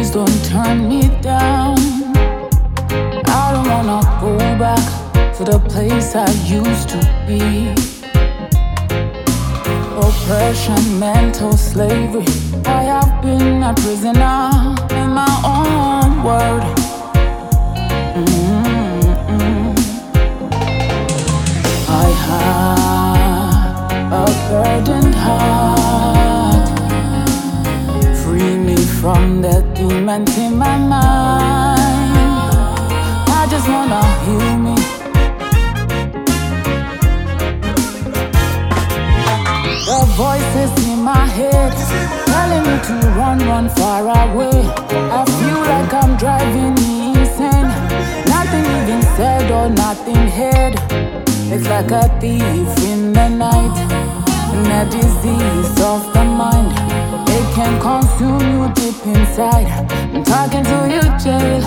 Please don't turn me down. I don't wanna go back to the place I used to be. Oppression, mental slavery. I have been a prisoner in my own world. I have a burdened heart. Free me from the demons in my mind. I just wanna heal me. The voices in my head telling me to run far away. I feel like I'm driving me insane. Nothing even said or nothing heard. It's like a thief in the night, and a disease of the mind. It can consume you deep inside. I'm talking to you, jail.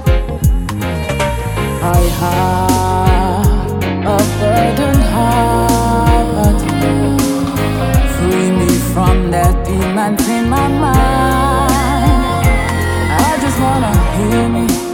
I have a burdened heart. Free me from the demons in my mind. I just wanna heal me.